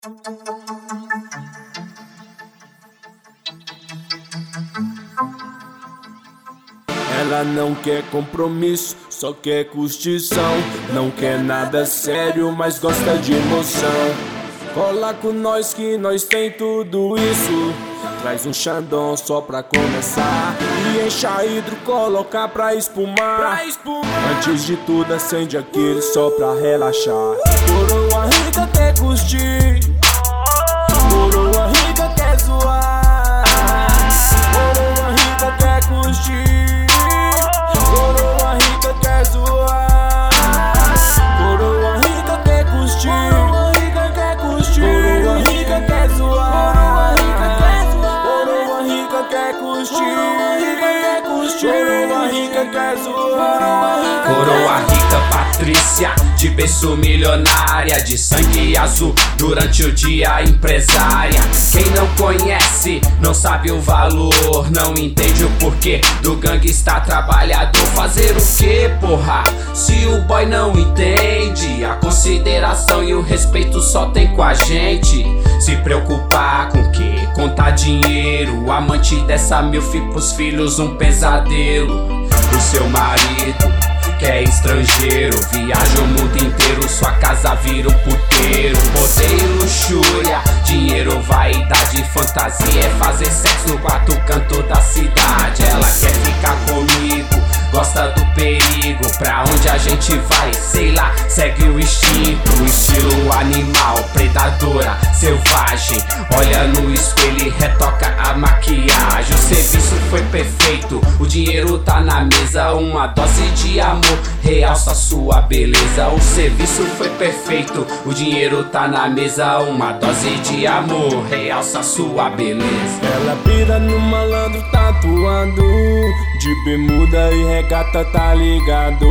Ela não quer compromisso, só quer curtição. Não quer nada sério, mas gosta de emoção. Cola com nós que nós tem tudo isso. Traz um Xandão só pra começar. E enche a hidro, colocar pra espumar. Antes de tudo acende aquele só pra relaxar. Coroa rica quer curtir, coroa rica quer zoar, coroa rica quer curtir, coroa rica quer zoar, coroa rica quer curtir, coroa rica quer curtir, coroa rica quer zoar, coroa rica quer curtir, coroa rica quer zoar. Coroa rica Patrícia, de berço milionária, de sangue azul, durante o dia empresária. Quem não conhece, não sabe o valor, não entende o porquê do gangsta trabalhador. Fazer o que, porra, se o boy não entende? A consideração e o respeito só tem com a gente. Se preocupar com o que? Contar dinheiro. O amante dessa milf pros filhos um pesadelo. O seu marido que é estrangeiro, viaja o mundo inteiro, sua casa vira um puteiro. Poder e luxúria, dinheiro, vaidade, fantasia, é fazer sexo no quarto canto da cidade. Ela quer ficar comigo, gosta do perigo. Pra onde a gente vai, sei lá, segue o instinto. Estilo animal, predadora, selvagem. Olha no espelho e retoca a maquiagem. O serviço foi perfeito, o dinheiro tá na mesa. Uma dose de amor realça sua beleza. O serviço foi perfeito, o dinheiro tá na mesa. Uma dose de amor realça sua beleza. Ela pira no malandro tatuado, de bermuda e regata, tá ligado?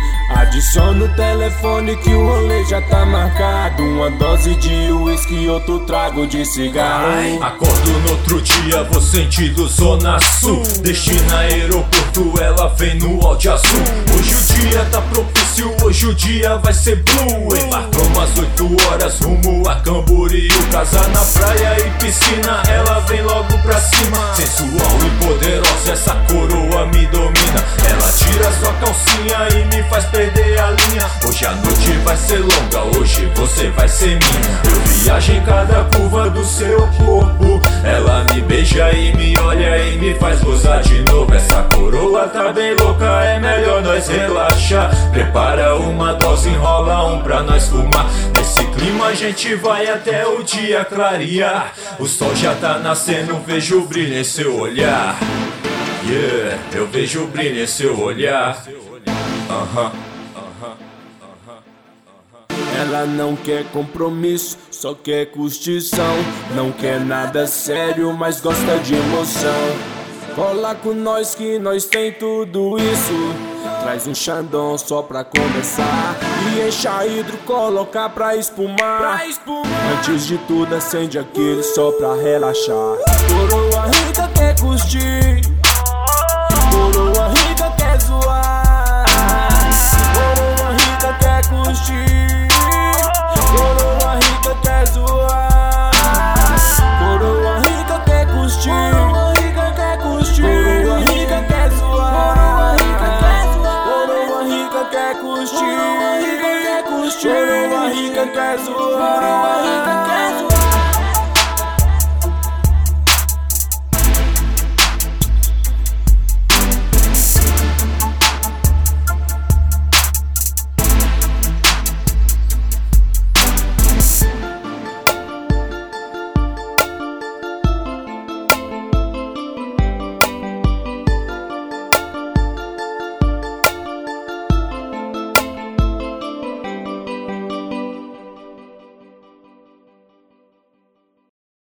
Adiciona o telefone que o rolê já tá marcado. Uma dose de uísque e outro trago de cigarro. Acordo no outro dia, vou sentido Zona Sul. Destina aeroporto, ela vem no Audi azul. Hoje o dia tá propício, hoje o dia vai ser blue. Embarcamos às 8 horas rumo a Camboriú. Casa na praia e piscina, ela vem logo pra cima. Sensual e poderosa, essa coroa me domina. Ela tira sua calcinha e me faz perder a linha. Hoje a noite vai ser longa, hoje você vai ser minha. Eu viajo em cada curva do seu corpo. Ela me beija e me olha e me faz gozar de novo. Essa coroa tá bem louca, é melhor nós relaxar. Prepara uma dose, enrola um pra nós fumar. Nesse clima a gente vai até o dia clarear. O sol já tá nascendo, vejo o brilho em seu olhar. Yeah, eu vejo o brilho em seu olhar. Ela não quer compromisso, só quer curtição. Não quer nada sério, mas gosta de emoção. Cola com nós que nós tem tudo isso. Traz um Xandão só pra começar. E enche a hidro, colocar pra espumar. Antes de tudo acende aquele só pra relaxar. Coroa rica quer curtir, coroa rica quer zoar, coroa rica quer curtir, coroa rica quer zoar, coroa rica quer curtir, coroa rica quer curtir, coroa rica quer zoar, coroa rica quer curtir, coroa rica quer zoar.